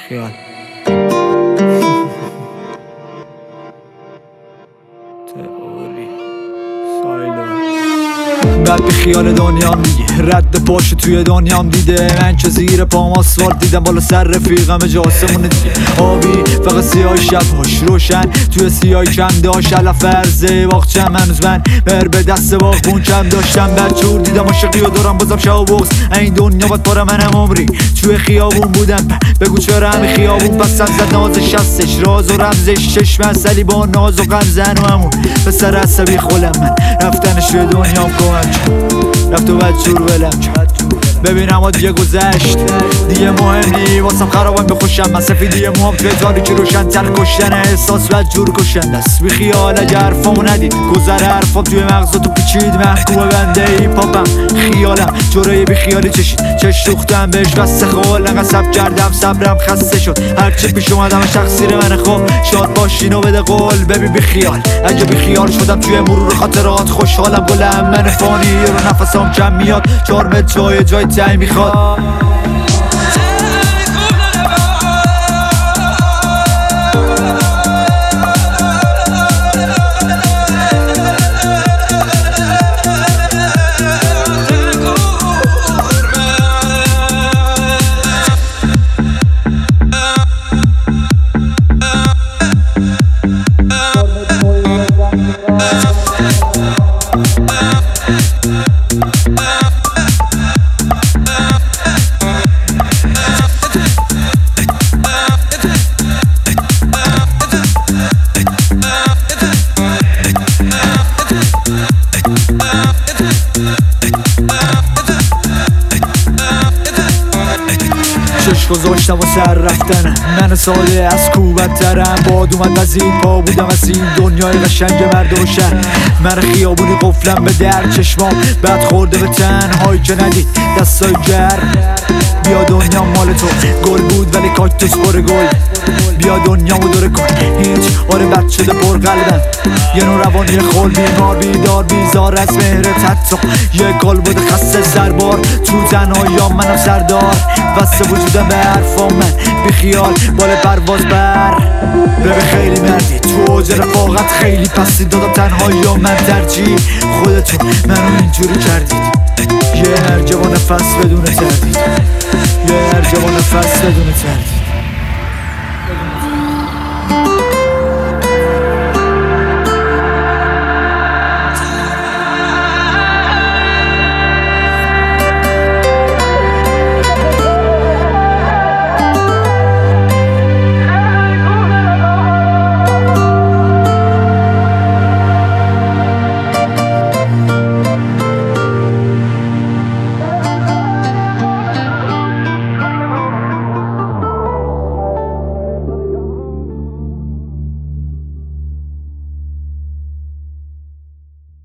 خیال تئوری بعد بی خیال دنیام دیگه رد پاش توی دنیام دیده من که زیر پام آسفالت دیدم بالا سر رفیقم جاسمون دیگه آبی فقط سیاه شبهاش روشن توی سیاهی کم داشت علف فرزه باغچم هنوز من بر به دست باغبون کم داشتم بچور دیدم عاشقی و دارم بازم شب و بغض این دنیا باید پاره منم عمری توی خیابون بودم بگو چرا همه خیابون پسم زد نازش هستش راز و رمزش چشم اصلی با ناز و غمزن و همون پسر عصبی خولم من رفتنش به دنیام کمک رفت و بدجور ولم ببینم ها دیگه گذشت دیگه مهم نی واسم خرابم بخوشم من سفیدی موام توی تاریکی روشن تر کشتن احساس بدجور کشنده است بی خیال اگه حرفامو ندید گذر حرفام توی مغزاتو پیچید محکوم بنده ای پاپم خیالم جورای بی خیالی چشید چش دوختم بهش بس خال نقصب کردم صبرم خسته شد هرچی پیش اومدم تقصیر من خوب شاد باشین و بده قول ببین بی خیال اگه بی خیال شدم توی مرور خاطرات خوشحالم گلم من فانی رو نفسام کم میاد 4 متر جای تایی میخواد چشم گذاشتم و سر رفتنم من ساده از کوبترم باد اومد وزید پا بودم از این دنیای قشنگ مرد و شهر من خیابونی قفلم به در چشمام بعد خورده به تنهایی که ندید دستای گرم بیا دنیا مال تو گل بود ولی کاکتوس پر گل بیا دنیامو دوره کن هیچ آره بد شده پر قلبم یه نوع روانی خول بیمار بیدار بیزار از مهرت حتی یه گل بوده خسته سربار تو تنهاییام منم سردار بسته وجودم به حرفام من بی خیال بال پرواز بر ببین خیلی مردی تو اوج رفاقت خیلی پستی دادم تنهاییام من ترجیح خودتون منو اینجوری کردید یه انرژی و نفس بدون تردید یه انرژی و نفس بدون تردید